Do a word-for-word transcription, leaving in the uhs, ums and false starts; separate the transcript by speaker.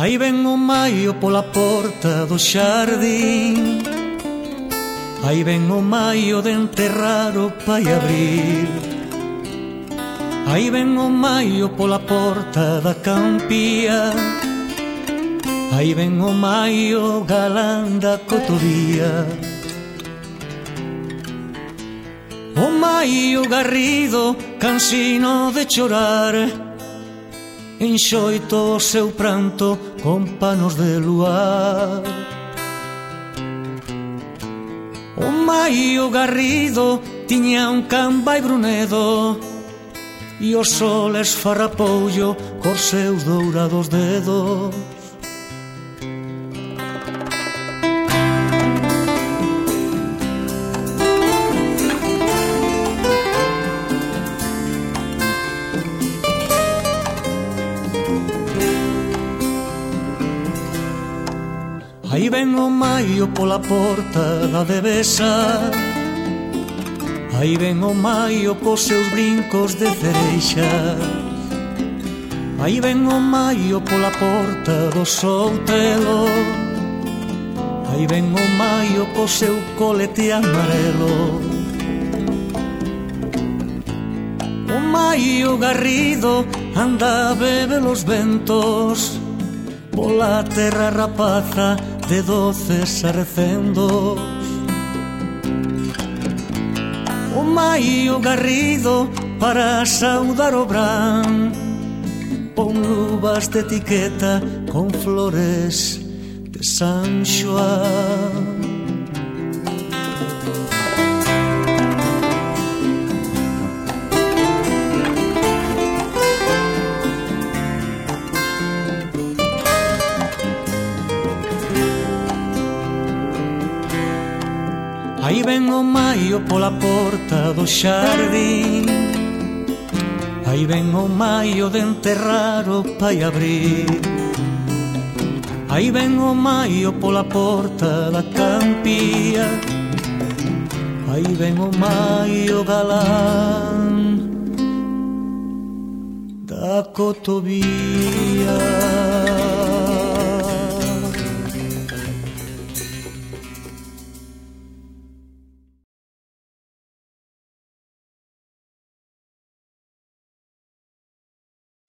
Speaker 1: Aí ven o maio pola porta do xardín, aí ven o maio de enterrar o pai abril. Aí ven o maio pola porta da campía, aí ven o maio galán da cotovía. O maio garrido, cansino de chorar, enxoito o seu pranto con panos de luar. O maio garrido tiña un cambai brunedo, e o sol esfarrapoullo cos seus dourados dedos. Aí ven o maio pola porta da devesa, aí ven o maio cos seus brincos de cereixas. Aí ven o maio pola porta dos outrelos, aí ven o maio co seu colete amarelo. O maio garrido anda a beber os ventos pola terra rapaza de doces arrecendos. O maio garrido para saudar o brán pon luvas de etiqueta con flores de San Xoán. Aí ven o maio pola porta do xardín, aí ven o maio de enterrar o pai abril. Aí ven o maio pola porta da campía, aí ven o maio galán da cotovía.